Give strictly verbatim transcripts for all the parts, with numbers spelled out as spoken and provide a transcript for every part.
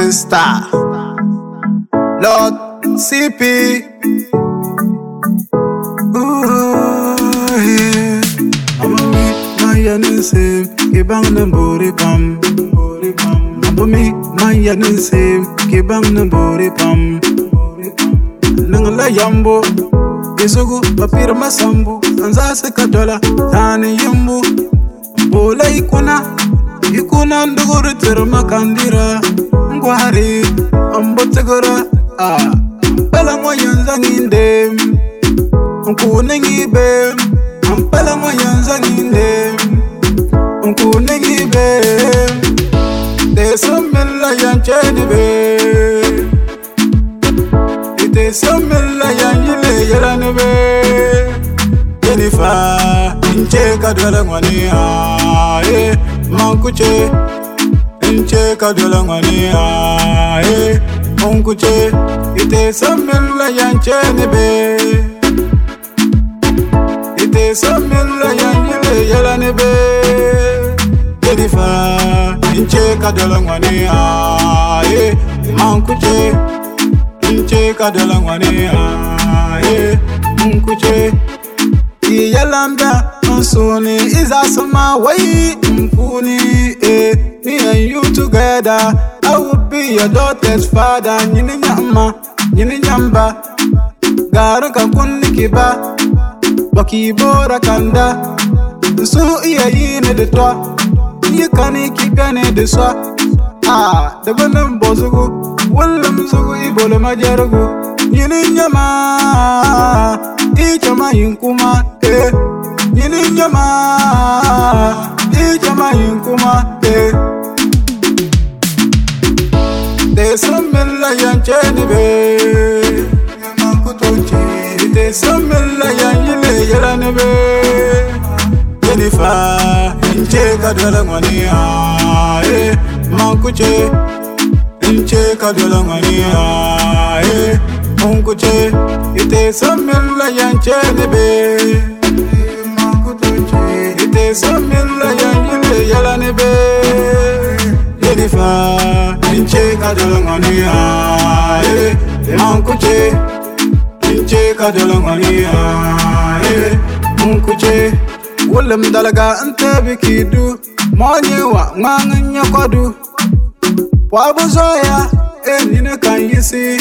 Star Lord C P. Ooh, yeah. I'm a me, my yanisem, kibang na bori pam. I'm a me, my yanisem, kibang na bori pam. Nangala yambo, isugu papira masambu, anzase kadola, tani yambu. Bola ikuna, ikuna nduguru terma kandira. Ngwari, ambotegora, ah, pala moyanza ngindem. Unkunengibe, ampala moyanza ngindem. Unkunengibe, desomela yanchenibe. Desomela yanjile yaranebe. Jennifer, inche kadola ngwani ah, eh, mankuche. Inche kadola ngwani ah, eh, mankuche. Desomela yanchenibe. Desomela yanjile yaranebe. Jennifer, inche kadola ngwani ah, eh, mankuche. Inche kadola ngwani ah, eh, mankuche. Iyalanda Ansoni is asama way Mfuni eh. Me and you together I will be your daughter's father. Nyini nyama, nyini nyamba Garu kakuni kiba Wakibora kanda So iya yine de toa Iya kani kipyane de swa Ah, debanem bozugu Wallam zugu ibole majarugu Nyini nyama Ichama yinkuma eh. Nyini nyama Ichama yinkuma eh. Desomela yancheni be Yamakutonchi Desomela yanjile yarane be Jennifer Inche kadola ngwani ah, eh. Mankuche Inche kadola ngwani ah, eh. Munkuche, ite somila yanchene be. Makutoche, ite somila yanjile yalane be. Jennifer, inche kadola ngwani ah, eh. Munkuche, inche kadola ngwani ah, eh. Munkuche, wulam dalaga ante bikidu. Monye wa nganganya kodu. Wabuzoya, eh nina kan yisi.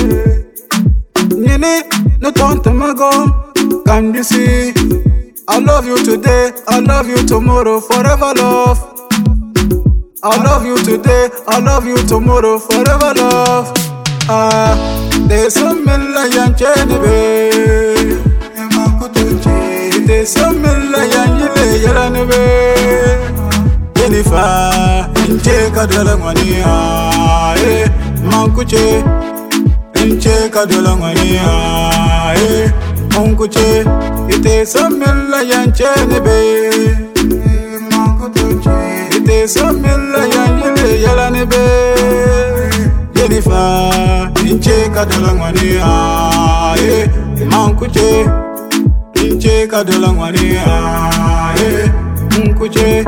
Nini, no turn to my go. Can you see? I love you today, I love you tomorrow, forever love. I love you today, I love you tomorrow, forever love. Ah, there's some million change, baby. There's some million you baby. Jennifer, inche kadola ngwani ah, eh, mankuche. Inche kadola ngwani ah, eh, mankuche. Ite somila yanchene be. Mankuche. Ite somila yanjile yalane be. Jennifer, inche kadola ngwani ah, eh, mankuche. Inche kadola ngwani ah, eh, mankuche.